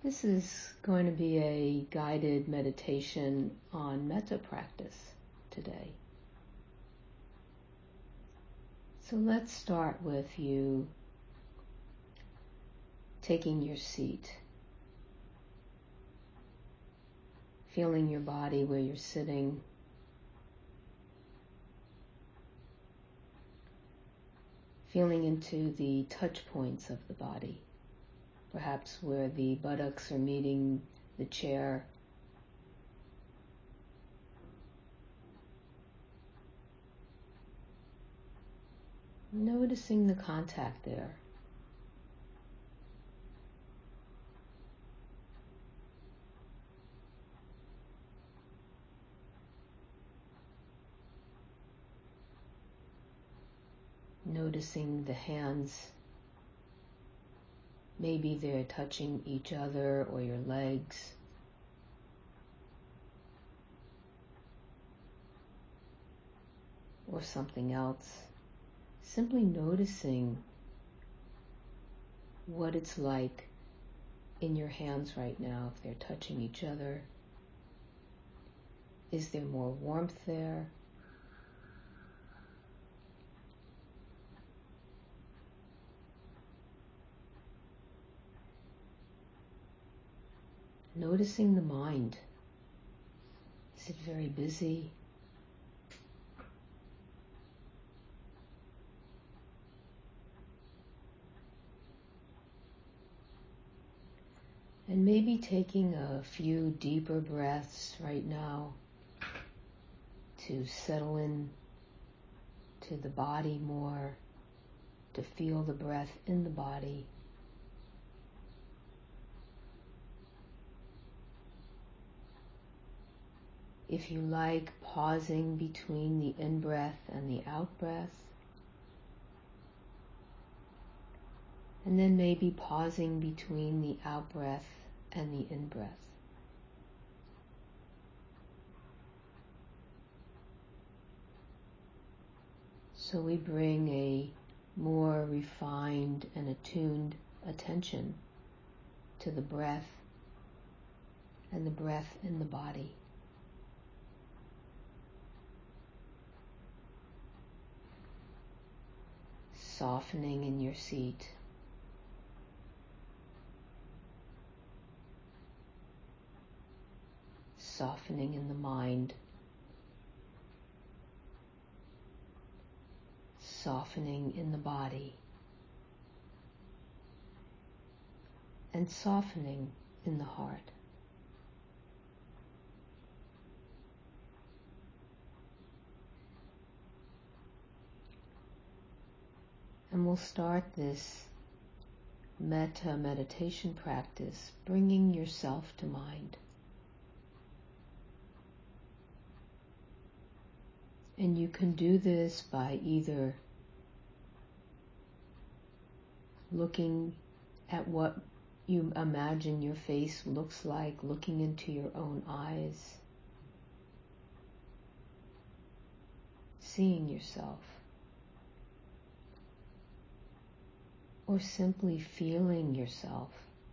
This is going to be a guided meditation on metta practice today. So let's start with you taking your seat, feeling your body where you're sitting, feeling into the touch points of the body, perhaps where the buttocks are meeting the chair, noticing the contact there. Noticing the hands, maybe they're touching each other or your legs. Or something else. Simply noticing what it's like in your hands right now, if they're touching each other. Is there more warmth there? Noticing the mind. Is it very busy? And maybe taking a few deeper breaths right now to settle in to the body more, to feel the breath in the body. If you like, pausing between the in-breath and the out-breath. And then maybe pausing between the out-breath and the in-breath. So we bring a more refined and attuned attention to the breath and the breath in the body. Softening in your seat. Softening in the mind. Softening in the body. And softening in the heart. And we'll start this metta meditation practice bringing yourself to mind. And you can do this by either looking at what you imagine your face looks like, looking into your own eyes, seeing yourself, or simply feeling yourself.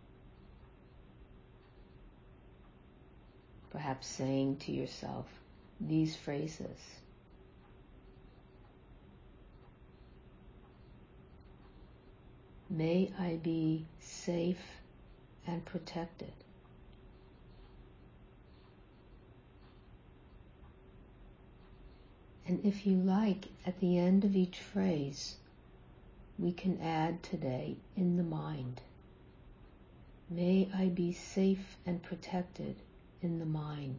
Perhaps saying to yourself these phrases. May I be safe and protected. And if you like, at the end of each phrase, we can add today in the mind. May I be safe and protected in the mind.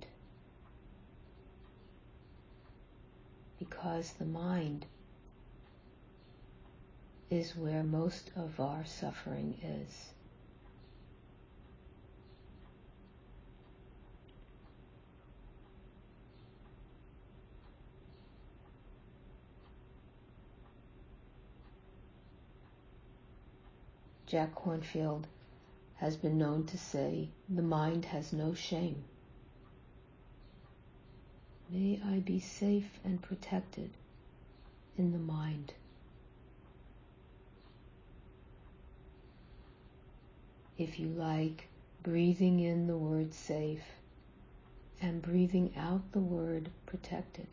Because the mind is where most of our suffering is. Jack Kornfield has been known to say, the mind has no shame. May I be safe and protected in the mind. If you like, breathing in the word safe and breathing out the word protected.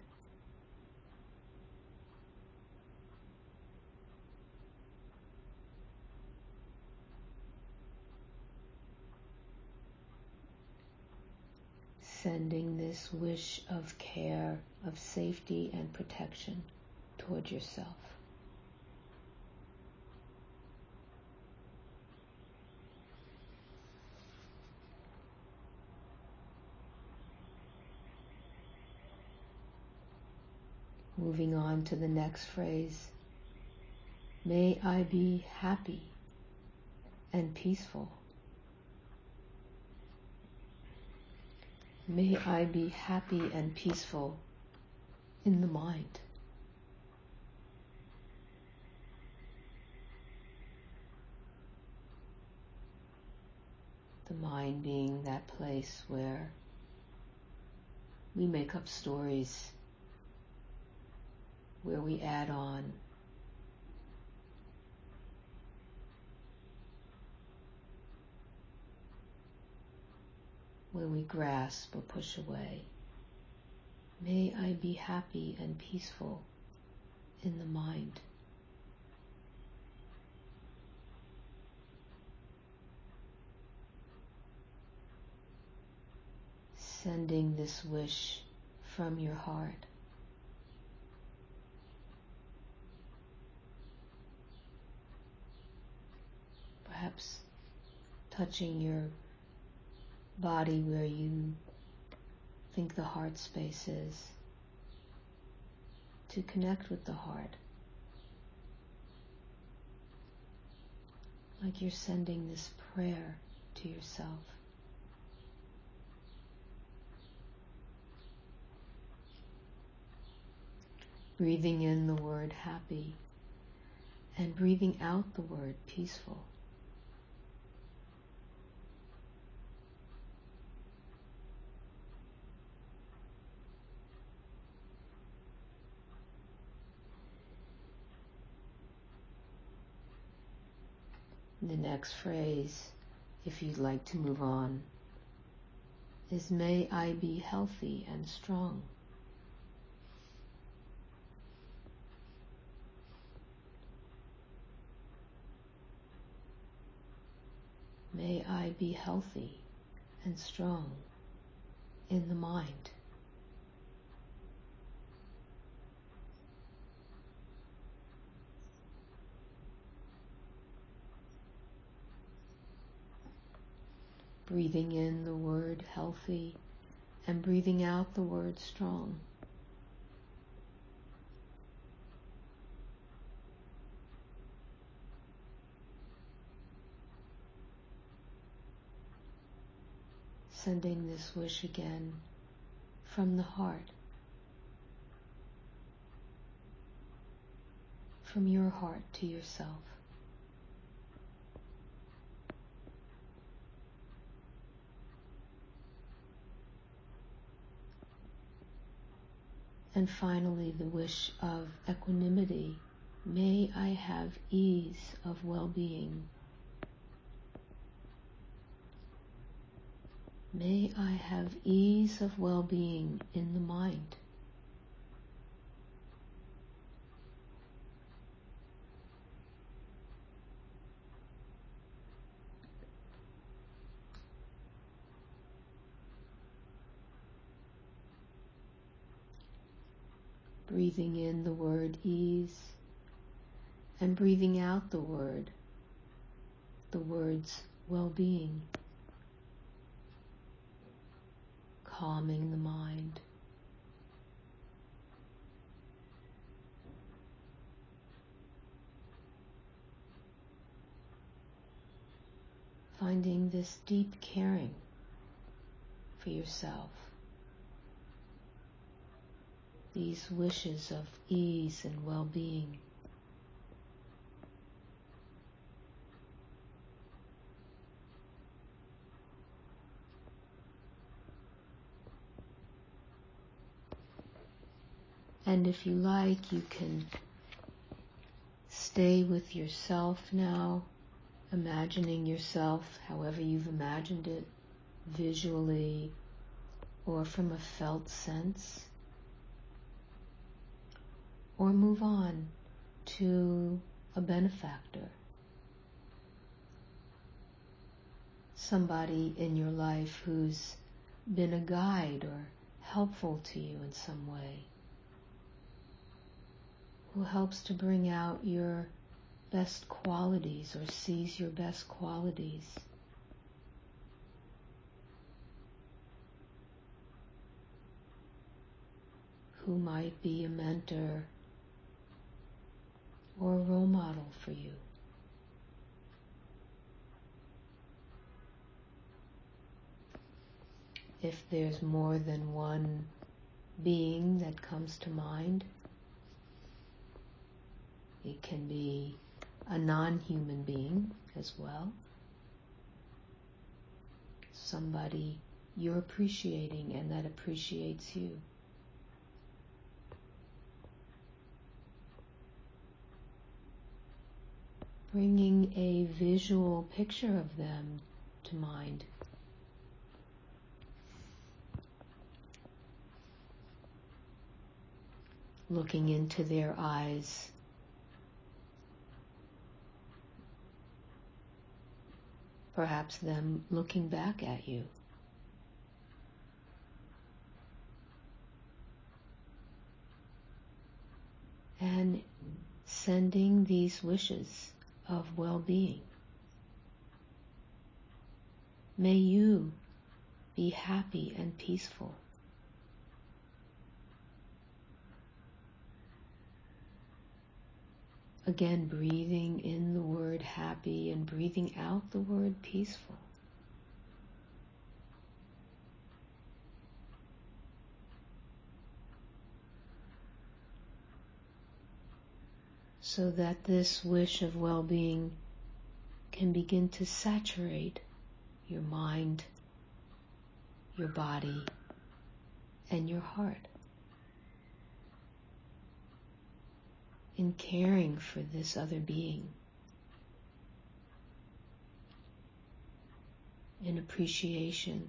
Sending this wish of care, of safety and protection toward yourself. Moving on to the next phrase. May I be happy and peaceful. May I be happy and peaceful in the mind. The mind being that place where we make up stories, where we add on, where we grasp or push away. May I be happy and peaceful in the mind. Sending this wish from your heart. Perhaps touching your body where you think the heart space is, to connect with the heart. Like you're sending this prayer to yourself. Breathing in the word happy and breathing out the word peaceful. The next phrase, if you'd like to move on, is may I be healthy and strong. May I be healthy and strong in the mind. Breathing in the word healthy and breathing out the word strong. Sending this wish again from the heart, from your heart to yourself. And finally, the wish of equanimity. May I have ease of well-being. May I have ease of well-being in the mind. Breathing in the word ease and breathing out the words well-being, calming the mind. Finding this deep caring for yourself. These wishes of ease and well-being. And if you like, you can stay with yourself now imagining yourself however you've imagined it, visually or from a felt sense, or move on to a benefactor, somebody in your life who's been a guide or helpful to you in some way, who helps to bring out your best qualities or sees your best qualities. Who might be a mentor or a role model for you. If there's more than one being that comes to mind, it can be a non-human being as well. Somebody you're appreciating and that appreciates you. Bringing a visual picture of them to mind. Looking into their eyes. Perhaps them looking back at you. And sending these wishes of well-being. May you be happy and peaceful. Again, breathing in the word happy and breathing out the word peaceful. So that this wish of well-being can begin to saturate your mind, your body, and your heart. In caring for this other being. In appreciation,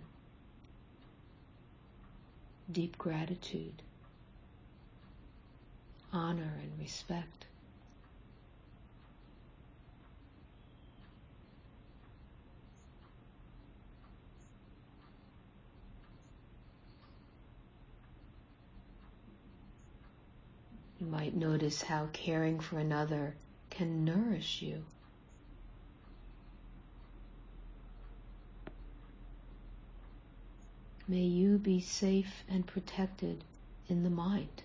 deep gratitude, honor and respect. You might notice how caring for another can nourish you. May you be safe and protected in the mind.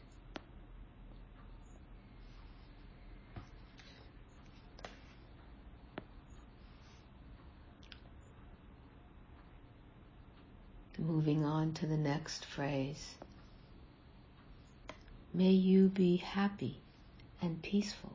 Moving on to the next phrase. May you be happy and peaceful.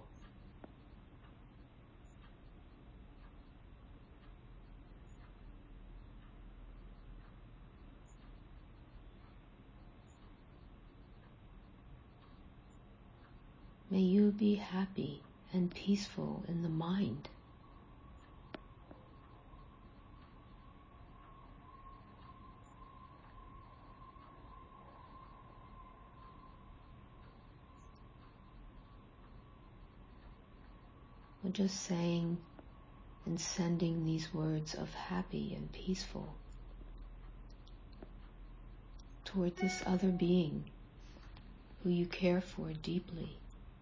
May you be happy and peaceful in the mind. We're just saying and sending these words of happy and peaceful toward this other being who you care for deeply.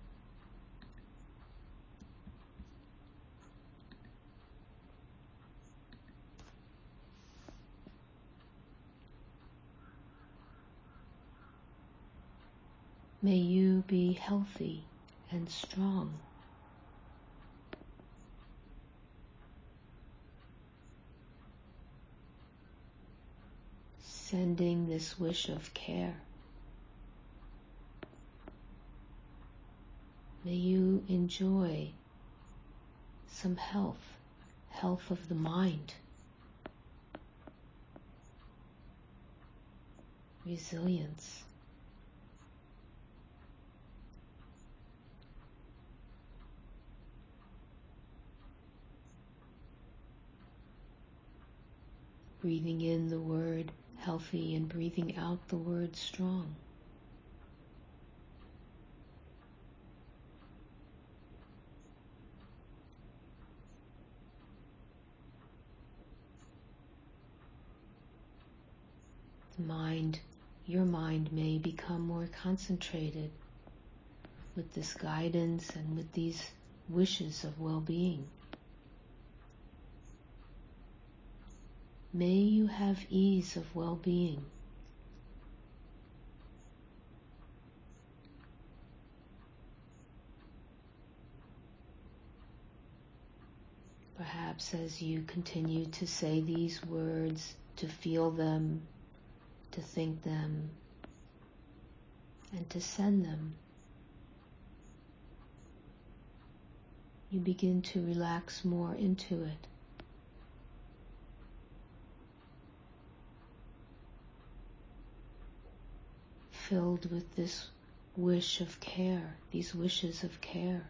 May you be healthy and strong. Sending this wish of care. May you enjoy some health of the mind, resilience. breathing in the word healthy and breathing out the word strong. Your mind may become more concentrated with this guidance and with these wishes of well-being. May you have ease of well-being. Perhaps as you continue to say these words, to feel them, to think them, and to send them, you begin to relax more into it. Filled with this wish of care, these wishes of care.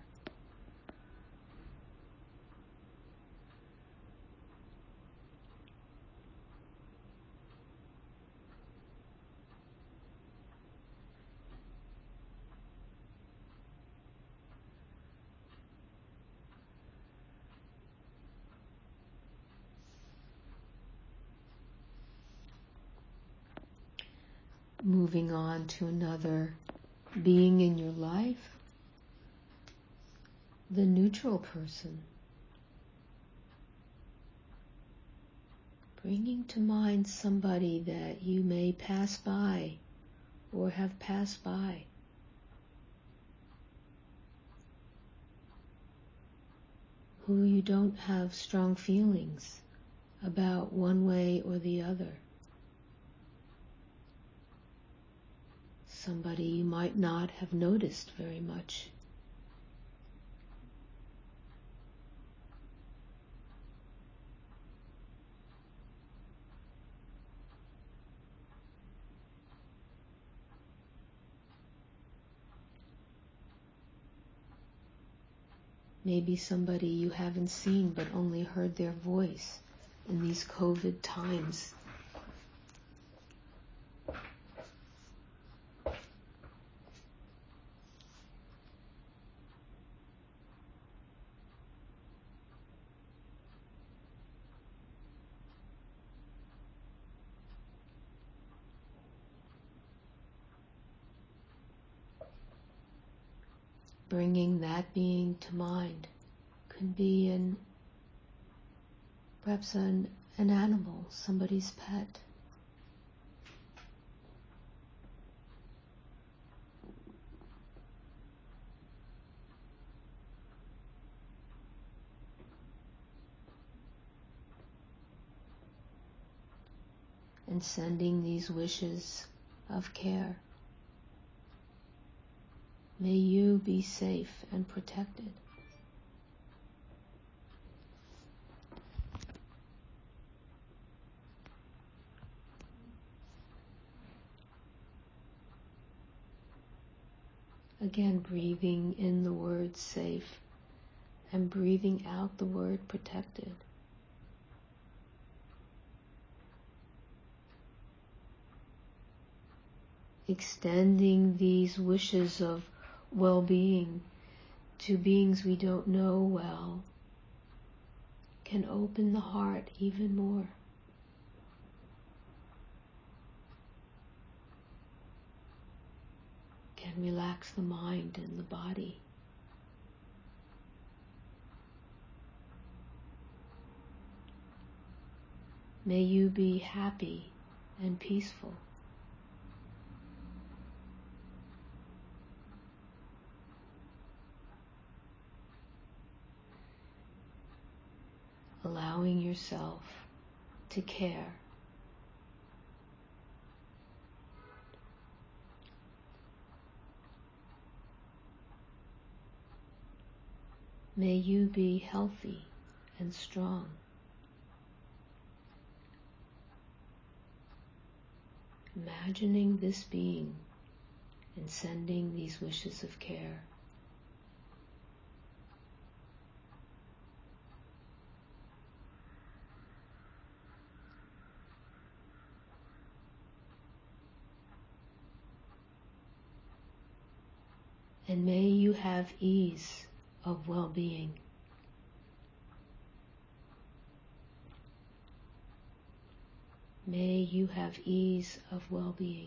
Moving on to another being in your life, the neutral person. Bringing to mind somebody that you may pass by or have passed by. Who you don't have strong feelings about one way or the other. Somebody you might not have noticed very much. Maybe somebody you haven't seen but only heard their voice in these COVID times. Bringing that being to mind could be perhaps an animal, somebody's pet. And sending these wishes of care. May you be safe and protected. Again, breathing in the word safe and breathing out the word protected. Extending these wishes of well-being to beings we don't know well can open the heart even more. Can relax the mind and the body. May you be happy and peaceful. Allowing yourself to care. May you be healthy and strong. Imagining this being and sending these wishes of care. And may you have ease of well-being. May you have ease of well-being.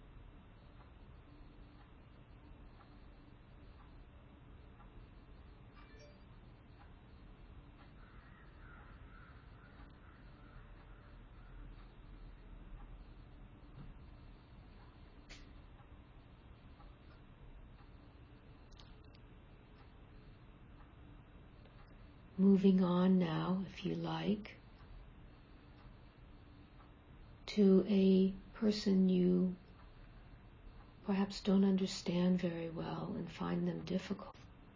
Moving on now, if you like, to a person you perhaps don't understand very well and find them difficult.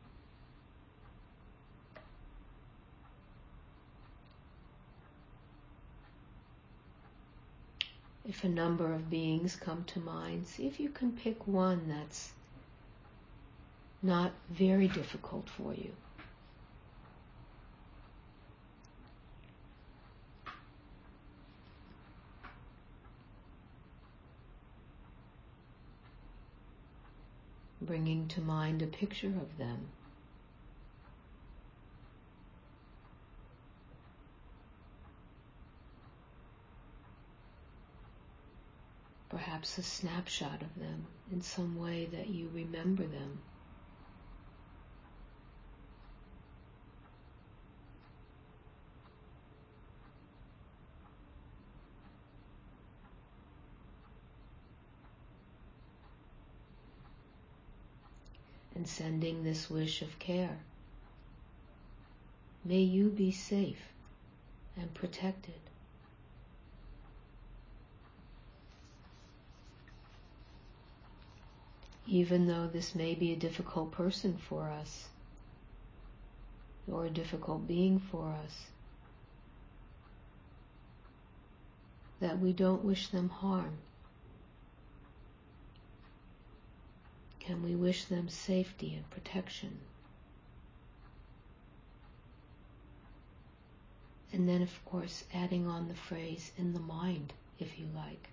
If a number of beings come to mind, see if you can pick one that's not very difficult for you. Bringing to mind a picture of them. Perhaps a snapshot of them in some way that you remember them. And sending this wish of care. May you be safe and protected. Even though this may be a difficult person for us, or a difficult being for us, that we don't wish them harm. Can we wish them safety and protection? And then, of course, adding on the phrase in the mind, if you like.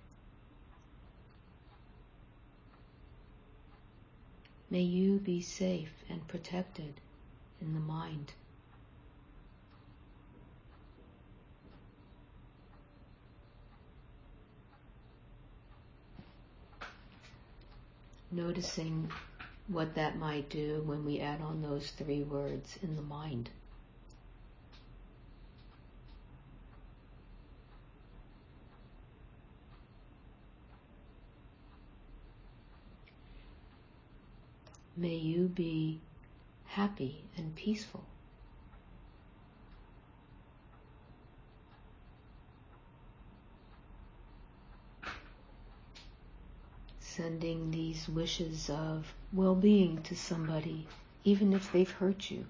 May you be safe and protected in the mind. Noticing what that might do when we add on those three words, in the mind. May you be happy and peaceful. Sending these wishes of well-being to somebody, even if they've hurt you.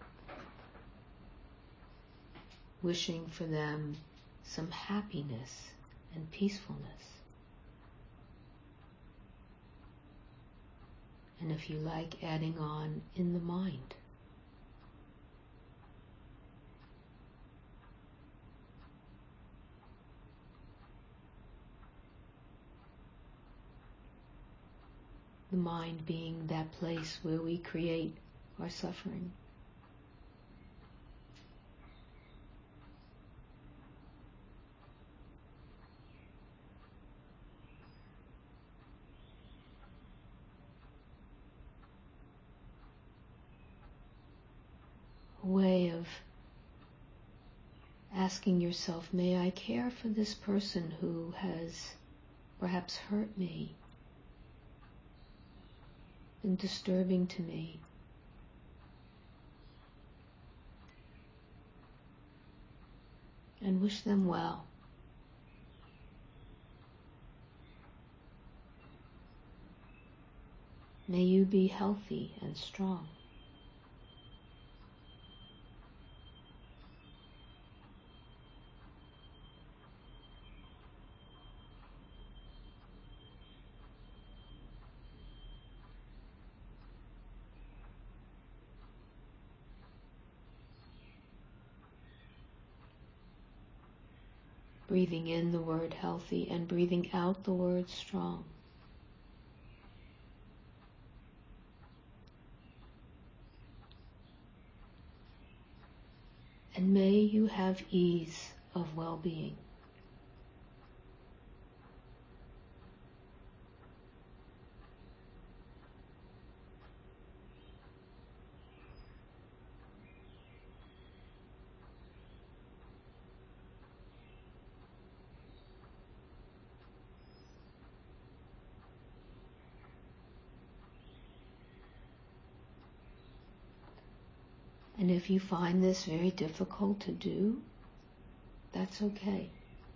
Wishing for them some happiness and peacefulness. And if you like, adding on in the mind. The mind being that place where we create our suffering. A way of asking yourself, may I care for this person who has perhaps hurt me, been disturbing to me? And wish them well. May you be healthy and strong. Breathing in the word healthy and breathing out the word strong. And may you have ease of well-being. And if you find this very difficult to do, that's okay.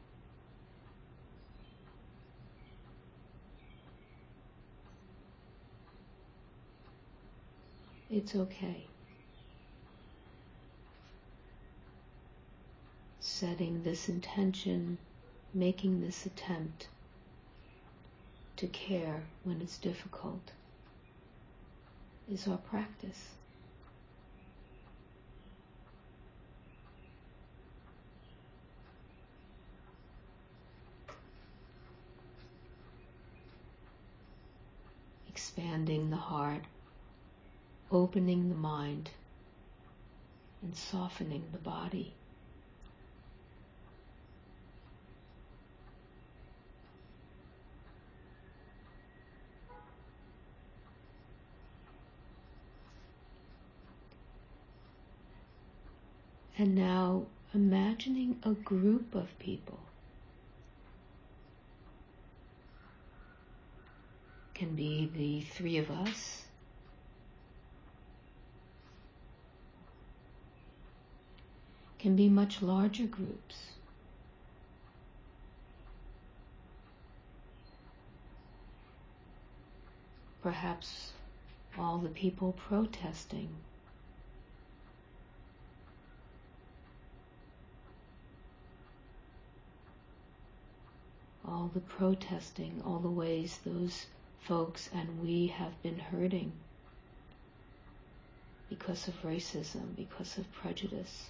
It's okay. Setting this intention, making this attempt to care when it's difficult is our practice. Expanding the heart, opening the mind, and softening the body. And now imagining a group of people. Can be the three of us. Can be much larger groups. Perhaps all the people protesting. All the protesting, all the ways those folks and we have been hurting because of racism, because of prejudice.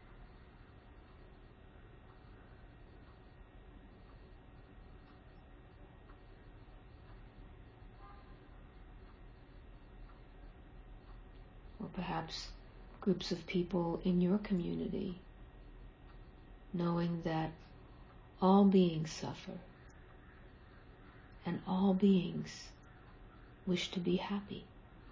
Or perhaps groups of people in your community, knowing that all beings suffer and all beings wish to be happy.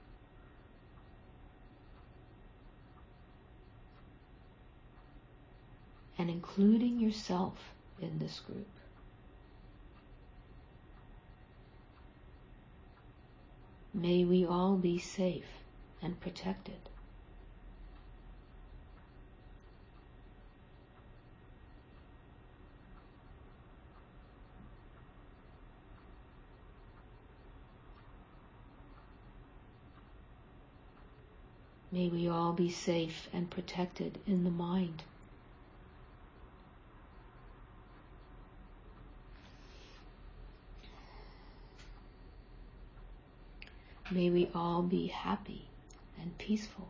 And including yourself in this group. May we all be safe and protected. May we all be safe and protected in the mind. May we all be happy and peaceful.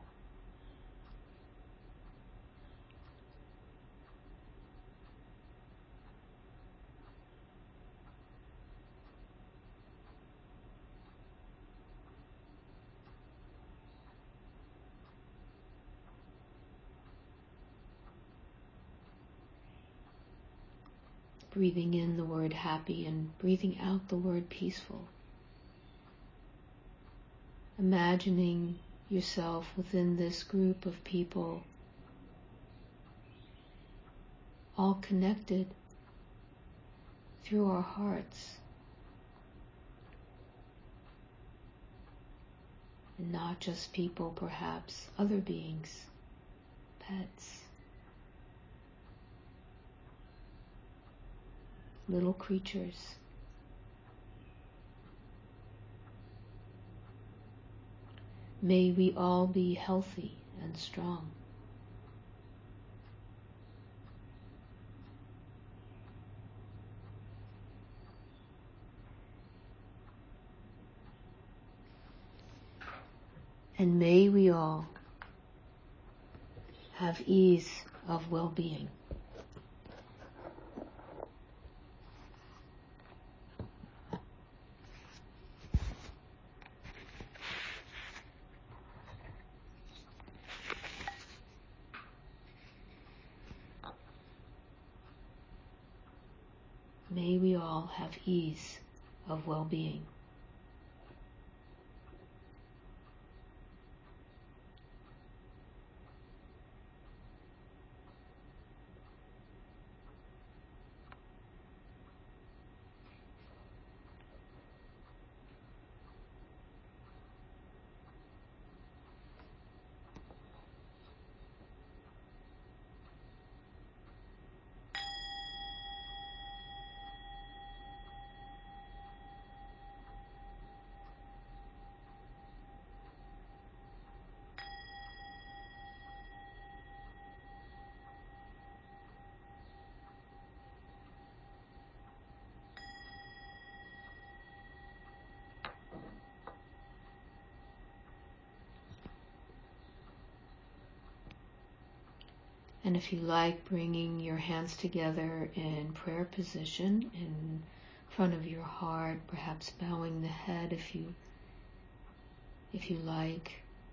Breathing in the word happy and breathing out the word peaceful. Imagining yourself within this group of people, all connected through our hearts, and not just people, perhaps other beings, pets, little creatures. May we all be healthy and strong. And may we all have ease of well-being. May we all have ease of well-being. And if you like, bringing your hands together in prayer position in front of your heart, perhaps bowing the head if you like.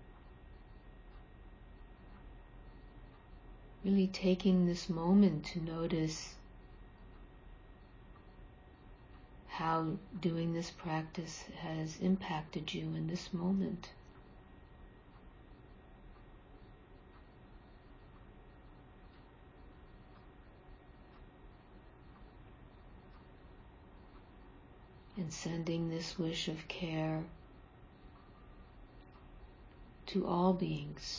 Really taking this moment to notice how doing this practice has impacted you in this moment. And sending this wish of care to all beings,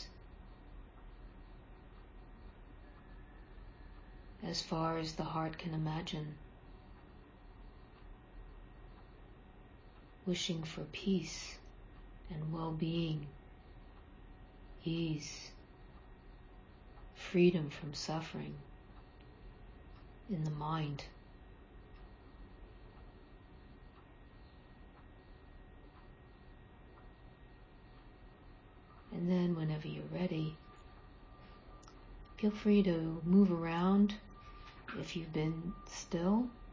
as far as the heart can imagine. Wishing for peace and well-being, ease, freedom from suffering in the mind. And then whenever you're ready, feel free to move around if you've been still,